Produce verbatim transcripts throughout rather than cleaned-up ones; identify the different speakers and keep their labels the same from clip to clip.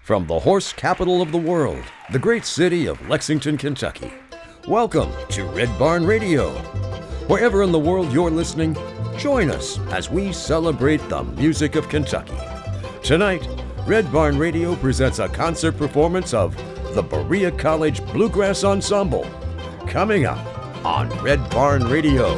Speaker 1: From the horse capital of the world, the great city of Lexington, Kentucky. Welcome to Red Barn Radio. Wherever in the world you're listening, join us as we celebrate the music of Kentucky. Tonight, Red Barn Radio presents a concert performance of the Berea College Bluegrass Ensemble. Coming up on Red Barn Radio.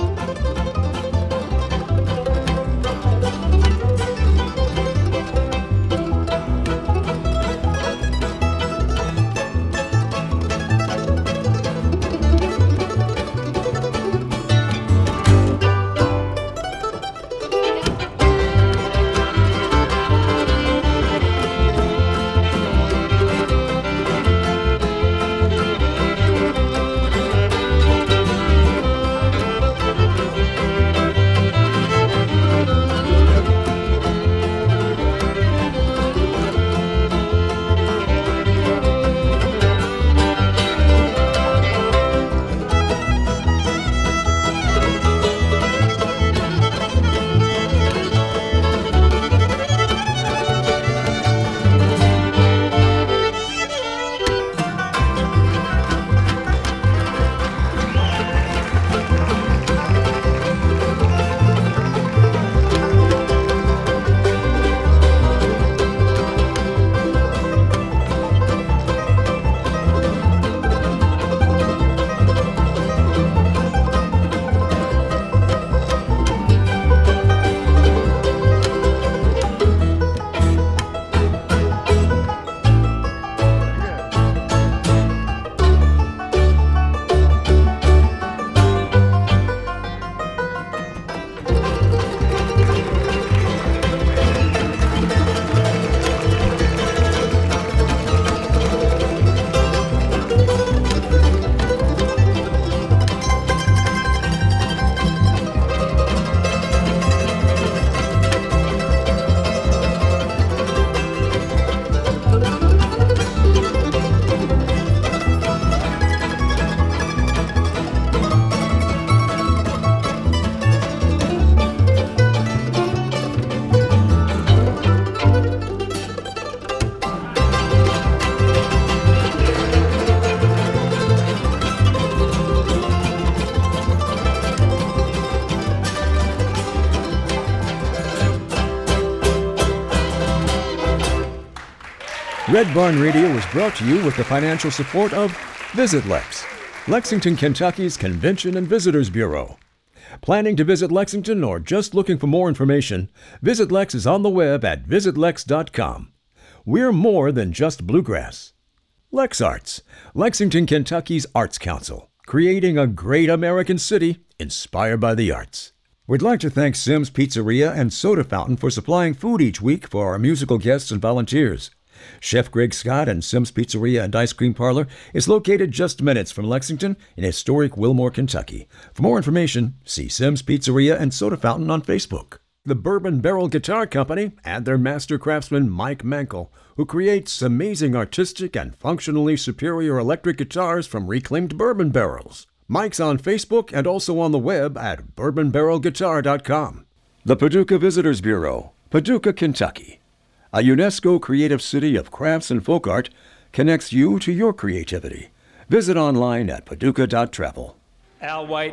Speaker 1: Red Barn Radio is brought to you with the financial support of Visit Lex, Lexington, Kentucky's Convention and Visitors Bureau. Planning to visit Lexington or just looking for more information, Visit Lex is on the web at visit lex dot com. We're more than just bluegrass. Lex Arts, Lexington, Kentucky's Arts Council, creating a great American city inspired by the arts. We'd like to thank Simms Pizzeria and Soda Fountain for supplying food each week for our musical guests and volunteers. Chef Greg Scott and Simms Pizzeria and Ice Cream Parlor is located just minutes from Lexington in historic Wilmore, Kentucky. For more information, see Simms Pizzeria and Soda Fountain on Facebook. The Bourbon Barrel Guitar Company and their master craftsman Mike Mankel, who creates amazing artistic and functionally superior electric guitars from reclaimed bourbon barrels. Mike's on Facebook and also on the web at bourbon barrel guitar dot com. The Paducah Visitors Bureau, Paducah, Kentucky. A UNESCO creative city of crafts and folk art connects you to your creativity. Visit online at paducah dot travel.
Speaker 2: Al White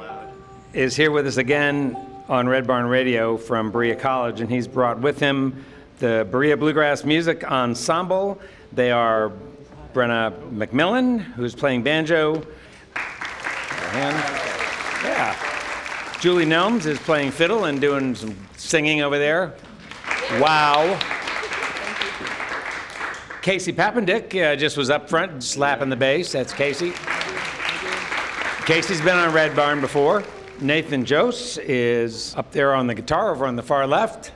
Speaker 2: is here with us again on Red Barn Radio from Berea College, and he's brought with him the Berea Bluegrass Music Ensemble. They are Brenna McMillan, who's playing banjo, and yeah, Julie Nelms is playing fiddle and doing some singing over there. Wow. Casey Pappendick uh, just was up front slapping the bass. That's Casey. Casey's been on Red Barn before. Nathan Jose is up there on the guitar over on the far left.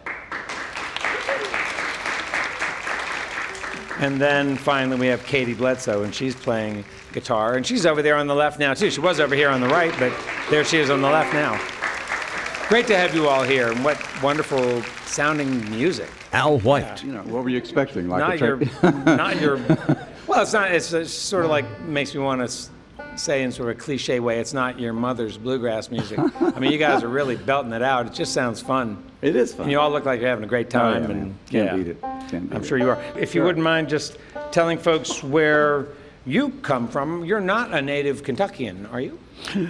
Speaker 2: And then finally we have Katie Bledsoe, and she's playing guitar. And she's over there on the left now too. She was over here on the right, but there she is on the left now. Great to have you all here, and what wonderful sounding music.
Speaker 1: Al White.
Speaker 3: Yeah. You know, what were you expecting? Like
Speaker 2: not
Speaker 3: a
Speaker 2: your, not your. Well, it's not. It's, it's sort of like makes me want to say in sort of a cliche way, it's not your mother's bluegrass music. I mean, you guys are really belting it out. It just sounds fun.
Speaker 3: It is fun.
Speaker 2: And you all look like you're having a great time.
Speaker 3: Oh, yeah,
Speaker 2: and
Speaker 3: man. Can't
Speaker 2: yeah,
Speaker 3: beat it. Can't beat
Speaker 2: I'm
Speaker 3: it.
Speaker 2: sure you are. If you
Speaker 3: Sure.
Speaker 2: wouldn't mind just telling folks where you come from. You're not a native Kentuckian, are you?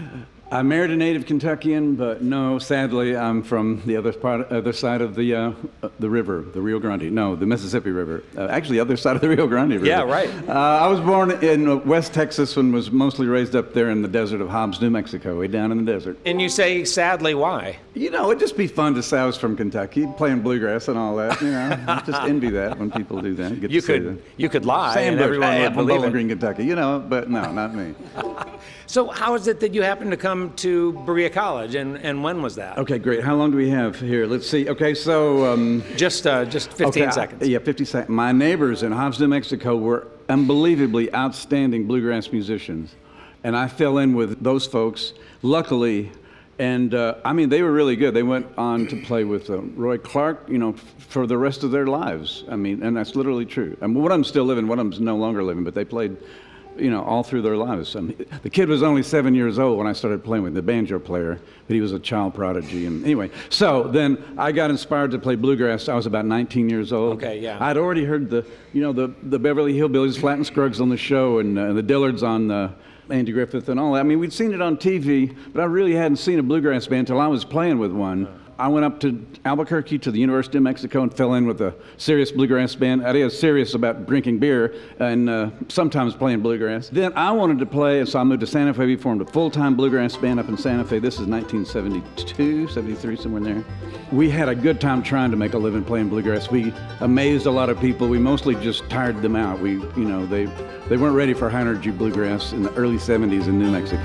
Speaker 3: I married a native Kentuckian, but no, sadly, I'm from the other part, other side of the uh, the river, the Rio Grande. No, the Mississippi River. Uh, actually, the other side of the Rio Grande River.
Speaker 2: Yeah, right.
Speaker 3: Uh, I was born in West Texas and was mostly raised up there in the desert of Hobbs, New Mexico, way down in the desert.
Speaker 2: And you say, sadly, why?
Speaker 3: You know, it'd just be fun to say I was from Kentucky, playing bluegrass and all that. You know, I just envy that when people do that. Get
Speaker 2: You
Speaker 3: to say
Speaker 2: could
Speaker 3: that.
Speaker 2: you could lie
Speaker 3: Sam
Speaker 2: and
Speaker 3: Bush,
Speaker 2: everyone
Speaker 3: hey,
Speaker 2: would
Speaker 3: I'm from
Speaker 2: believe
Speaker 3: Bowling
Speaker 2: it.
Speaker 3: Green, Kentucky. You know, but no, not me.
Speaker 2: So how is it that you happened to come to Berea College, and, and when was that?
Speaker 3: Okay, great. How long do we have here? Let's see. Okay, so... Um,
Speaker 2: Just uh, just fifteen
Speaker 3: okay, I-
Speaker 2: seconds.
Speaker 3: yeah, fifty seconds. My neighbors in Hobbs, New Mexico were unbelievably outstanding bluegrass musicians. And I fell in with those folks, luckily. And, uh, I mean, they were really good. They went on to play with uh, Roy Clark, you know, f- for the rest of their lives. I mean, and that's literally true. I mean, one of them's still living, one of them's no longer living, but they played, you know, all through their lives. I mean, the kid was only seven years old when I started playing with the banjo player, but he was a child prodigy. And anyway, so then I got inspired to play bluegrass. I was about nineteen years old.
Speaker 2: Okay, yeah.
Speaker 3: I'd already heard the, you know, the, the Beverly Hillbillies, Flat and Scruggs on the show, and uh, the Dillards on uh, Andy Griffith and all that. I mean, we'd seen it on T V, but I really hadn't seen a bluegrass band until I was playing with one. I went up to Albuquerque to the University of Mexico and fell in with a serious bluegrass band. I was serious about drinking beer and uh, sometimes playing bluegrass. Then I wanted to play, and so I moved to Santa Fe. We formed a full-time bluegrass band up in Santa Fe. This is nineteen seventy-two, seventy-three, somewhere in there. We had a good time trying to make a living playing bluegrass. We amazed a lot of people. We mostly just tired them out. We, you know, they, they weren't ready for high-energy bluegrass in the early seventies in New Mexico.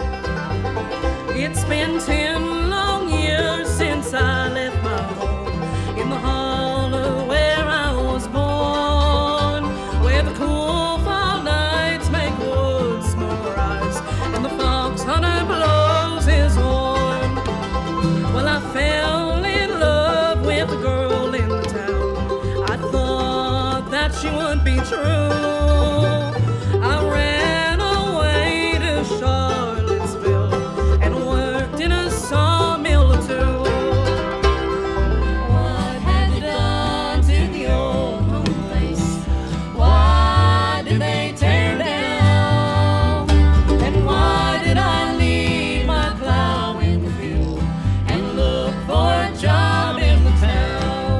Speaker 4: It's been ten long years since I left my home in the hollow where I was born, where the cool fall nights make woods rise and the fox hunter blows his horn. Well, I fell in love with a girl in the town. I thought that she would be true. I ran away to Charlottesville and worked in a sawmill or two. What had they done to the old home place? Why did they tear down? And why did I leave my plow in the field and look for a job in the town?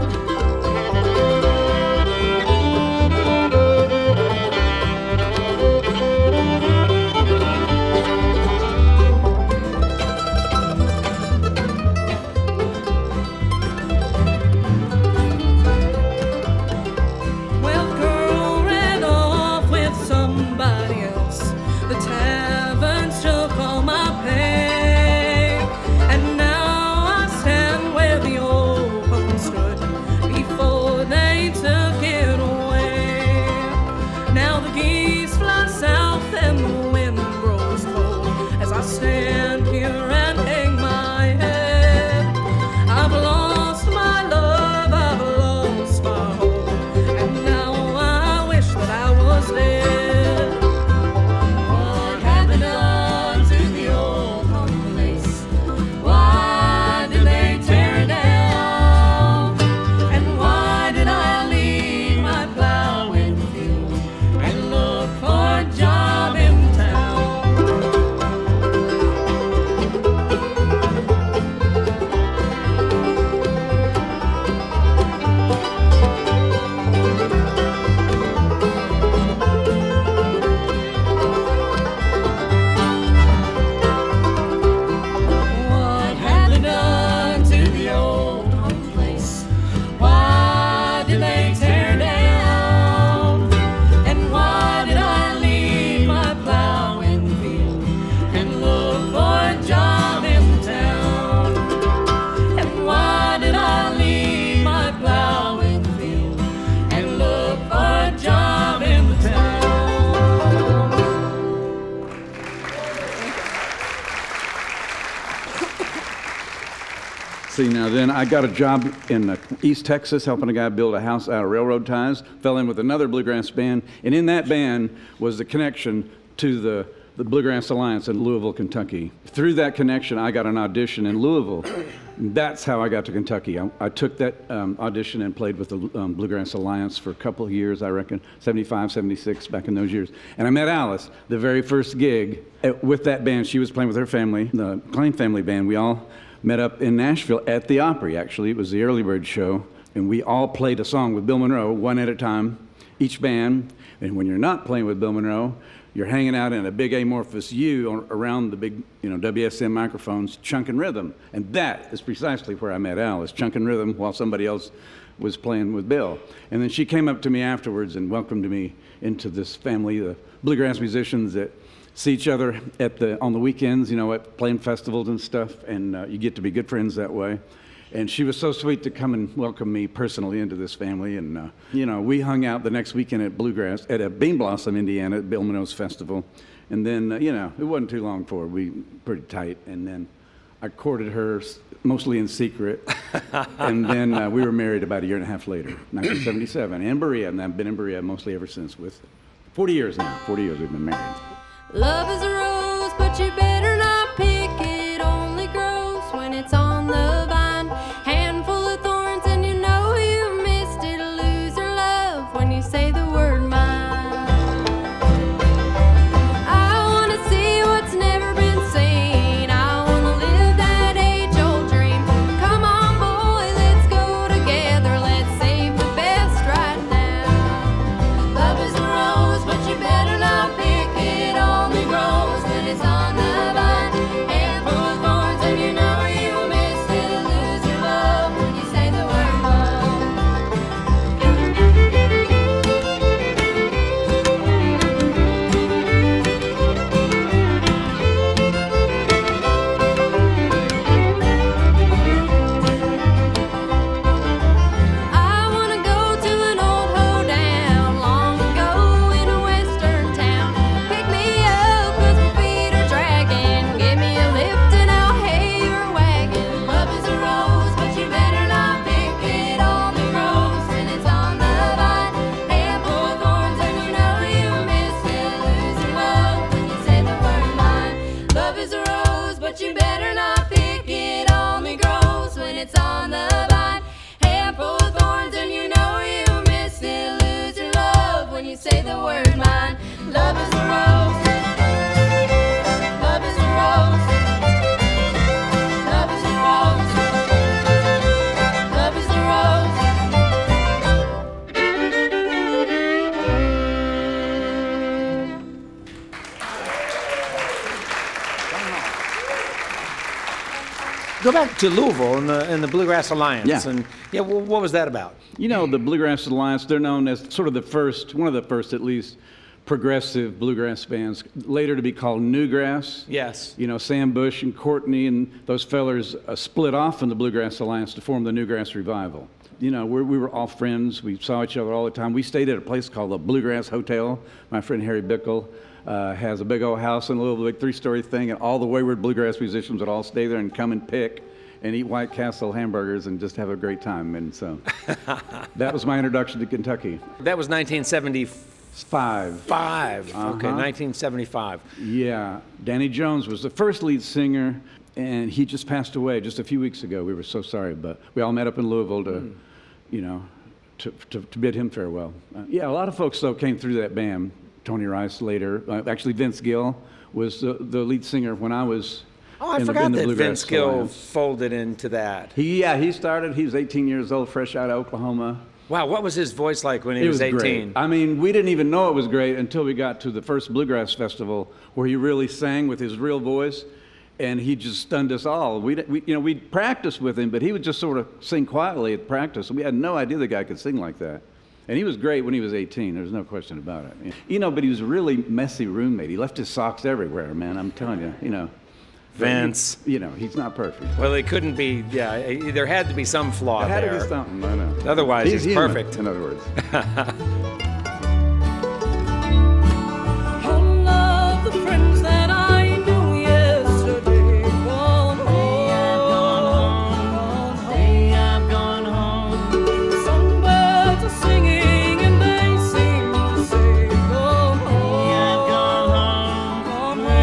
Speaker 4: Well, the girl ran off with somebody else. The taverns took all my pay, and now I stand where the old home stood before they took it away. Now the geese fly south and the wind grows cold as I stand here and hang my head. I've lost my love, I've lost my hope, and now I wish that I was dead. What have they done to the old home place? Why did they tear it down? And why did I leave my plow in the field and look for a job in town? What had they done to the old home place? Why did they tear down? And why did I leave my plow in the field and look for a job in town? And why did I leave my plow in the field and look for a job in the town?
Speaker 3: See, now then I got a job in uh, East Texas helping a guy build a house out of railroad ties, fell in with another bluegrass band, and in that band was the connection to the the Bluegrass Alliance in Louisville, Kentucky. Through that connection, I got an audition in Louisville. That's how I got to Kentucky. I, I took that um, audition and played with the um, Bluegrass Alliance for a couple of years, I reckon, seventy-five, seventy-six, back in those years. And I met Alice, the very first gig at, with that band. She was playing with her family, the Klein family band. We all met up in Nashville at the Opry, actually. It was the Early Bird show. And we all played a song with Bill Monroe, one at a time, each band. And when you're not playing with Bill Monroe, you're hanging out in a big amorphous U around the big, you know, W S M microphones, chunking rhythm. And that is precisely where I met Alice, chunking rhythm while somebody else was playing with Bill. And then she came up to me afterwards and welcomed me into this family, the bluegrass musicians that see each other at the on the weekends, you know, at playing festivals and stuff, and uh, you get to be good friends that way. And she was so sweet to come and welcome me personally into this family. And, uh, you know, we hung out the next weekend at Bluegrass, at a Bean Blossom, Indiana, at Bill Monroe's festival. And then, uh, you know, it wasn't too long for we pretty tight. And then I courted her mostly in secret. And then uh, we were married about a year and a half later, nineteen seventy-seven, in Berea. And I've been in Berea mostly ever since, with forty years now. forty years we've been married.
Speaker 5: Love is a rose, but you better not pick it. Only grows when it's on the vine. Handful of thorns and you know you missed it. Lose your love when you say the word mine. I wanna see what's never been seen. I wanna live that age-old dream. Come on, boy, let's go together. Let's save the best right now. Love is a rose, but you better not pick it. Only grows when it's on the vine. Handful of thorns and you know you missed it. Lose your love when you say the word love. I wanna go to an old hoedown long ago in a western town. Pick me up 'cause my feet are dragging. Give me a lift and I'll hay your wagon. Love is a rose, but you better not pick it. Only grows when it's on the vine. Handful of thorns and you know you miss it. Lose your love when you say the word mine. Love is a rose, but you better not pick it. Only grows when it's on the vine. Handful of thorns and you know you miss it. Lose your love when you say the word mine. Love is a rose. Love is a rose. Love is a rose. Love is a rose.
Speaker 2: Go back to Louisville and the, and the Bluegrass Alliance.
Speaker 3: Yeah.
Speaker 2: And yeah, well, what was that about?
Speaker 3: You know, the Bluegrass Alliance, they're known as sort of the first, one of the first at least, progressive bluegrass bands, later to be called Newgrass.
Speaker 2: Yes.
Speaker 3: You know, Sam Bush and Courtney and those fellers uh, split off from the Bluegrass Alliance to form the Newgrass Revival. You know, we're, we were all friends. We saw each other all the time. We stayed at a place called the Bluegrass Hotel. My friend Harry Bickle uh, has a big old house in Louisville, big three-story thing, and all the wayward bluegrass musicians would all stay there and come and pick and eat White Castle hamburgers and just have a great time. And so that was my introduction to Kentucky.
Speaker 2: That was nineteen seventy-five.
Speaker 3: Five.
Speaker 2: Okay,
Speaker 3: Uh-huh.
Speaker 2: nineteen seventy-five.
Speaker 3: Yeah, Danny Jones was the first lead singer, and he just passed away just a few weeks ago. We were so sorry, but we all met up in Louisville to, mm. you know, to, to, to bid him farewell. Uh, yeah, a lot of folks, though, came through that band. Tony Rice later. Uh, actually, Vince Gill was the, the lead singer when I was
Speaker 2: Oh, I
Speaker 3: in
Speaker 2: forgot
Speaker 3: the, in the
Speaker 2: that
Speaker 3: Bluegrass
Speaker 2: Vince Gill
Speaker 3: Alliance.
Speaker 2: folded into that.
Speaker 3: He, yeah, he started. He was eighteen years old, fresh out of Oklahoma.
Speaker 2: Wow, what was his voice like when he
Speaker 3: It
Speaker 2: was
Speaker 3: was
Speaker 2: eighteen?
Speaker 3: great. I mean, we didn't even know it was great until we got to the first Bluegrass Festival, where he really sang with his real voice, and he just stunned us all. We, we you know, we practiced with him, but he would just sort of sing quietly at practice. We had no idea the guy could sing like that. And he was great when he was eighteen. There's no question about it. You know, but he was a really messy roommate. He left his socks everywhere, man. I'm telling you. You know,
Speaker 2: Vince.
Speaker 3: He, you know, he's not perfect.
Speaker 2: Well, it couldn't be. Yeah, it- there had to be some flaw
Speaker 3: It had
Speaker 2: there.
Speaker 3: to be something. I know.
Speaker 2: Otherwise, he's
Speaker 3: human,
Speaker 2: perfect.
Speaker 3: in other words.
Speaker 4: All of the friends that I knew yesterday gone home.
Speaker 5: Day I've gone home.
Speaker 4: Some birds are singing and they seem to say, gone home.
Speaker 5: Day I've gone home.
Speaker 4: Gone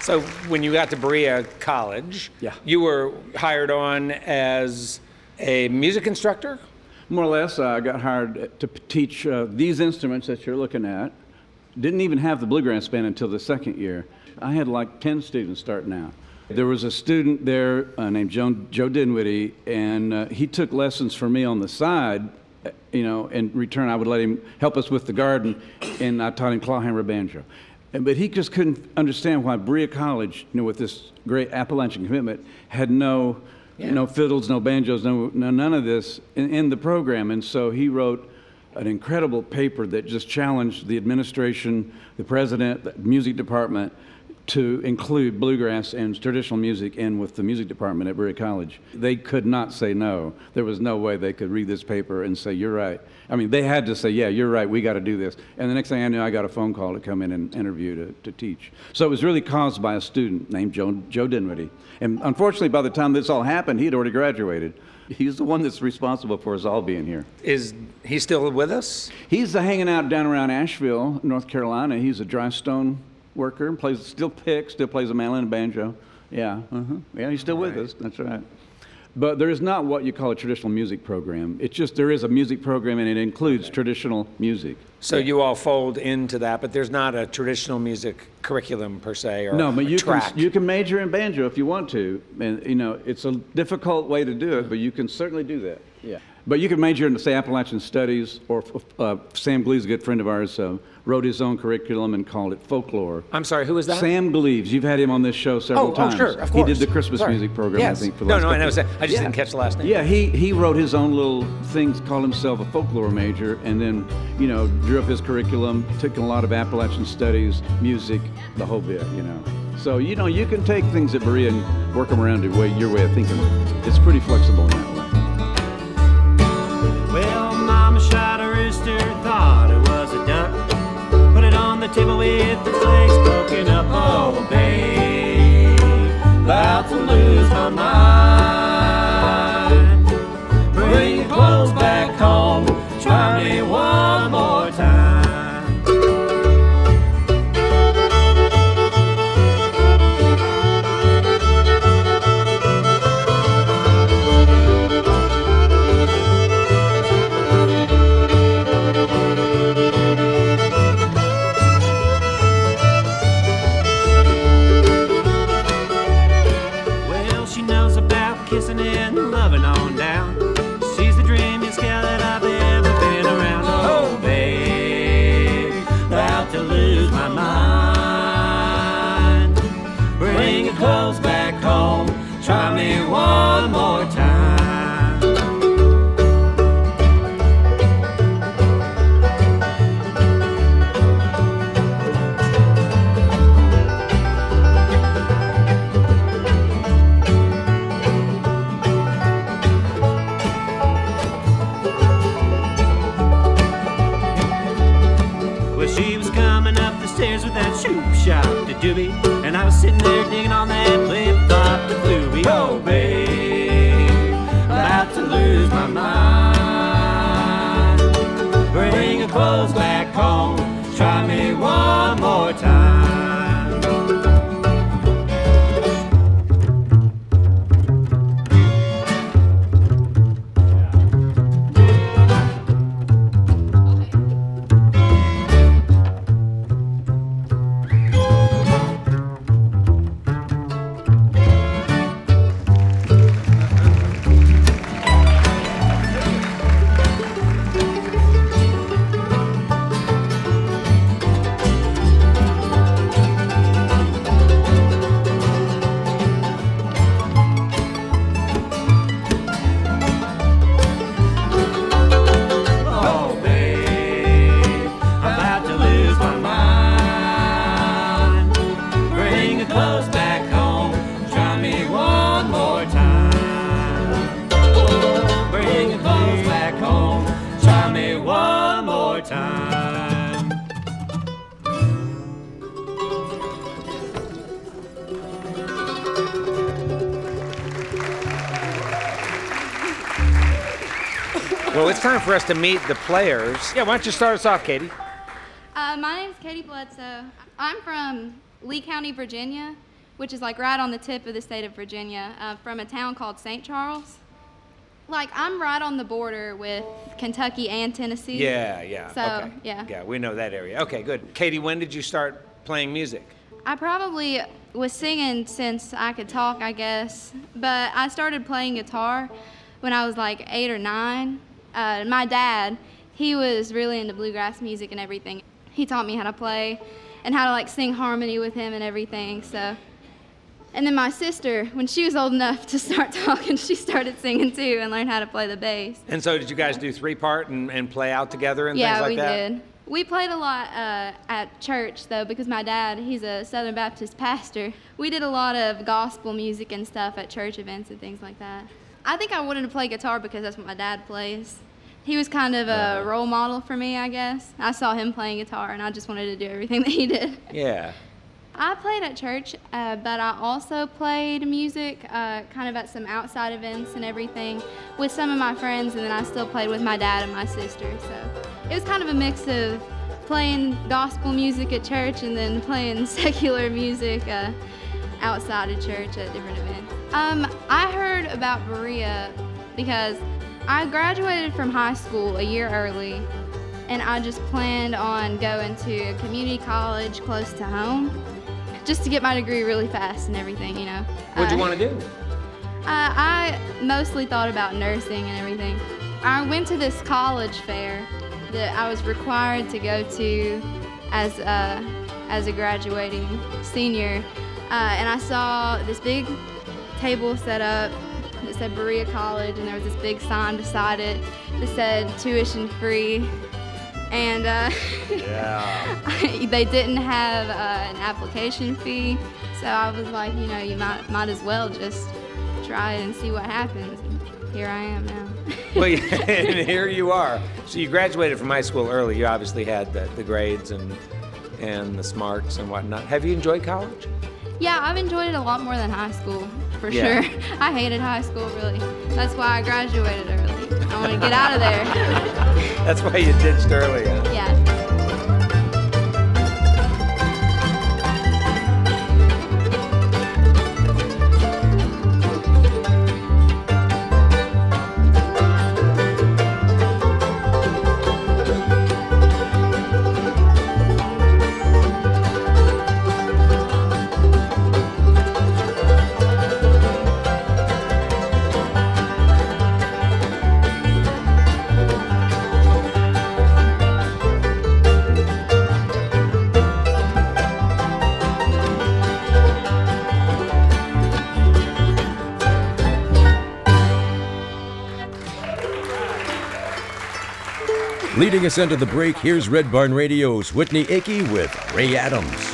Speaker 2: So when you got to Berea College,
Speaker 3: Yeah.
Speaker 2: you were hired on as a music instructor?
Speaker 3: More or less, uh, I got hired to p- teach uh, these instruments that you're looking at. Didn't even have the bluegrass band until the second year. I had like ten students starting out. There was a student there uh, named Joe, Joe Dinwiddie, and uh, he took lessons from me on the side. uh, You know, in return, I would let him help us with the garden, and I taught him clawhammer banjo. And, but he just couldn't understand why Berea College, you know, with this great Appalachian commitment, had no,
Speaker 2: Yeah.
Speaker 3: no fiddles, no banjos, no, no none of this in, in the program. And so he wrote an incredible paper that just challenged the administration, the president, the music department, to include bluegrass and traditional music in with the music department at Berea College. They could not say no. There was no way they could read this paper and say, you're right. I mean, they had to say, yeah, you're right, we got to do this. And the next thing I knew, I got a phone call to come in and interview to, to teach. So it was really caused by a student named Joe, Joe Dinwiddie. And unfortunately, by the time this all happened, he had already graduated. He's the one that's responsible for us all being here.
Speaker 2: Is he still with us?
Speaker 3: He's uh, hanging out down around Asheville, North Carolina. He's a dry stone worker, plays, still picks, still plays a mandolin and banjo. Yeah, uh-huh. Yeah, he's still with us, that's right. But there is not what you call a traditional music program. It's just there is a music program and it includes traditional music.
Speaker 2: So you all fold into that, but there's not a traditional music curriculum per se, or
Speaker 3: No, but
Speaker 2: a
Speaker 3: you
Speaker 2: track.
Speaker 3: can, you can major in banjo if you want to. And, you know, it's a difficult way to do it, but you can certainly do that. Yeah. But you can major in, say, Appalachian Studies, or uh, Sam Gleaves, a good friend of ours, uh, wrote his own curriculum and called it folklore.
Speaker 2: I'm sorry, who is that?
Speaker 3: Sam Gleaves. You've had him on this show several
Speaker 2: Oh, oh,
Speaker 3: times.
Speaker 2: sure, of
Speaker 3: He
Speaker 2: course.
Speaker 3: did the Christmas
Speaker 2: Sorry.
Speaker 3: music program,
Speaker 2: Yes.
Speaker 3: I think, for the
Speaker 2: No,
Speaker 3: last
Speaker 2: no, I
Speaker 3: couple
Speaker 2: know.
Speaker 3: of-
Speaker 2: that. I just
Speaker 3: Yeah.
Speaker 2: didn't catch the last name.
Speaker 3: Yeah, he, he wrote his own little things, called himself a folklore major, and then, you know, drew up his curriculum, took a lot of Appalachian studies, music, the whole bit, you know. So, you know, you can take things at Berea and work them around your way, your way of thinking. It's pretty flexible in that way.
Speaker 6: Well, Mama shot a rooster, thought it was a duck. Put it on the table with its legs poking up. Oh, babe, about to lose my mind. Bring your clothes back home, try me one more time. Well, she knows about kissing and loving on down. She's the dreamiest gal that I've ever been around. Oh, babe, about to lose my mind. Bring your clothes back home, try me one more time. Well, she was coming up the stairs with that shoe shop to doobie, and I was sitting there digging on that flip flop to flooey. Oh, babe, about to lose my mind. Bring your clothes back home, try me one more time. Oh, babe, I'm about to lose my mind. Bring your clothes back home, try me one more time. Oh, bring your clothes back home, try me one more time.
Speaker 2: Well, it's time for us to meet the players. Yeah, why don't you start us off, Katie?
Speaker 5: Uh, my name is Katie Bledsoe. I'm from Lee County, Virginia, which is like right on the tip of the state of Virginia, uh, from a town called Saint Charles. Like, I'm right on the border with Kentucky and Tennessee.
Speaker 2: Yeah, yeah.
Speaker 5: So,
Speaker 2: okay.
Speaker 5: yeah.
Speaker 2: Yeah, we know that area. Okay, good. Katie, when did you start playing music?
Speaker 5: I probably was singing since I could talk, I guess. But I started playing guitar when I was like eight or nine. Uh, my dad, he was really into bluegrass music and everything. He taught me how to play and how to like sing harmony with him and everything. So. And then my sister, when she was old enough to start talking, she started singing too and learned how to play the bass.
Speaker 2: And so did you guys do three-part and, and play out together and
Speaker 5: yeah,
Speaker 2: things like
Speaker 5: we
Speaker 2: that?
Speaker 5: did. We played a lot uh, at church, though, because my dad, he's a Southern Baptist pastor. We did a lot of gospel music and stuff at church events and things like that. I think I wanted to play guitar because that's what my dad plays. He was kind of a role model for me, I guess. I saw him playing guitar, and I just wanted to do everything that he did.
Speaker 2: Yeah.
Speaker 5: I played at church, uh, but I also played music uh, kind of at some outside events and everything with some of my friends, and then I still played with my dad and my sister. So it was kind of a mix of playing gospel music at church and then playing secular music uh, outside of church at different events. Um, I heard about Berea because I graduated from high school a year early, and I just planned on going to a community college close to home, just to get my degree really fast and everything, you know.
Speaker 2: What'd you
Speaker 5: Uh,
Speaker 2: want to do?
Speaker 5: Uh, I mostly thought about nursing and everything. I went to this college fair that I was required to go to as a, as a graduating senior, uh, and I saw this big table set up that said Berea College, and there was this big sign beside it that said tuition free. And uh,
Speaker 2: Yeah.
Speaker 5: they didn't have uh, an application fee, so I was like, you know, you might might as well just try it and see what happens. And here I am now.
Speaker 2: Well, yeah, and here you are. So you graduated from high school early. You obviously had the, the grades and and the smarts and whatnot. Have you enjoyed college?
Speaker 5: Yeah, I've enjoyed it a lot more than high school, for
Speaker 2: Yeah.
Speaker 5: sure. I hated high school, really. That's why I graduated early. I want to get out of there.
Speaker 2: That's why you ditched early, huh?
Speaker 5: Yeah.
Speaker 1: Leading us into the break, here's Red Barn Radio's Whitney Akey with Ray Adams.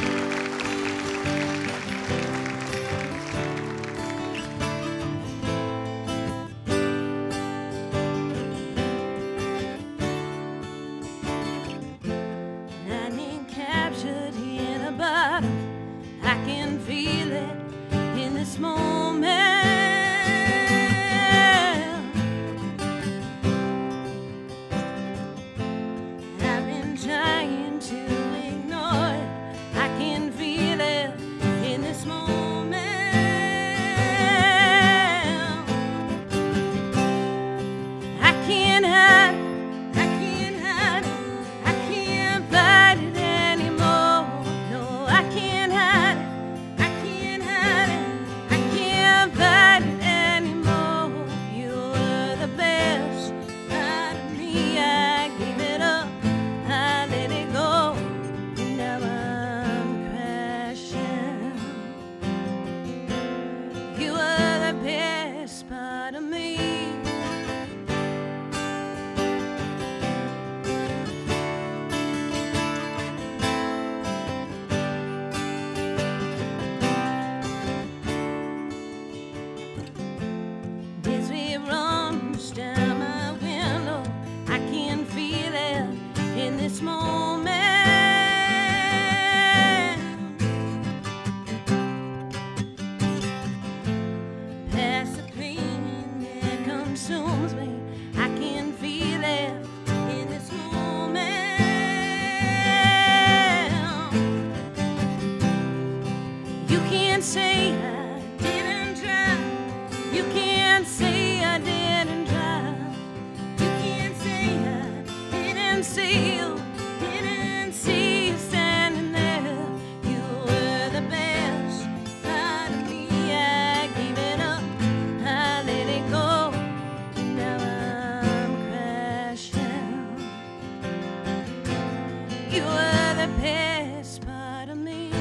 Speaker 7: Lightning captured in a bottle. I can feel it in this moment. I've been trying to ignore it. I can feel it in this moment. I can't hide it. I can't hide it. I can't fight it anymore. No, I can't hide it. I can't hide it. I can't You were the best part of me.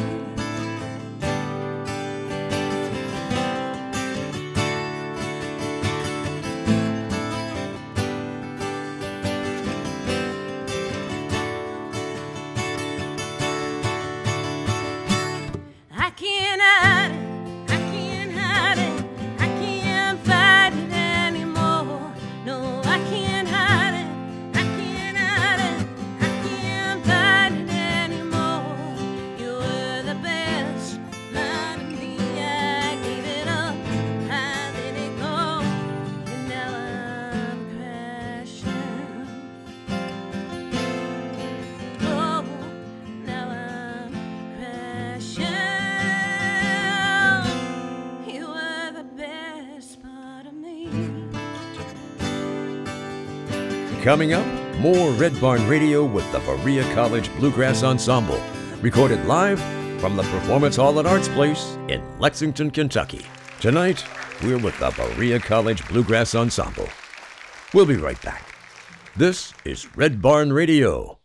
Speaker 7: I can't hide it, I can't hide it, I can't fight it anymore. No, I can't hide it, I can't hide it, I can't fight it anymore. You were the best part of me. I gave it up, I let it go, and now I'm crashing. Oh, now I'm crashing. You were the best part of me.
Speaker 1: Coming up, more Red Barn Radio with the Berea College Bluegrass Ensemble, recorded live from the Performance Hall at Arts Place in Lexington, Kentucky. Tonight, we're with the Berea College Bluegrass Ensemble. We'll be right back. This is Red Barn Radio.